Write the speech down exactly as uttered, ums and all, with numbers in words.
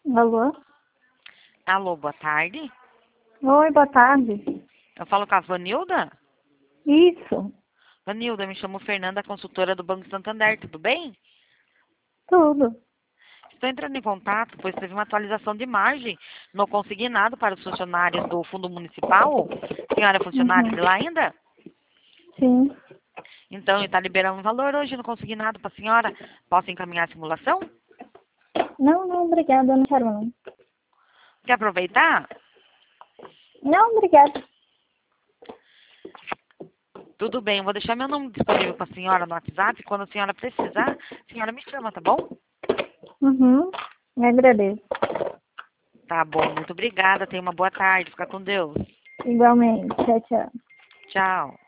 Alô? Alô, boa tarde. Oi, boa tarde. Eu falo com a Vanilda? Isso, Vanilda, me chamo Fernanda, consultora do Banco Santander, tudo bem? tudo. Estou entrando em contato, pois teve uma atualização de margem no consignado para os funcionários do Fundo Municipal. A senhora é funcionária Uhum. de lá ainda? Sim. Então, está liberando um valor hoje no consignado para a senhora. Posso encaminhar a simulação? Não, não, obrigada, eu não quero não. Quer aproveitar? Não, obrigada. Tudo bem, eu vou deixar meu nome disponível para a senhora no WhatsApp. Quando a senhora precisar, a senhora me chama, tá bom? Uhum. Me agradeço. Tá bom, muito obrigada. Tenha uma boa tarde. Fica com Deus. Igualmente. Tchau, tchau. Tchau.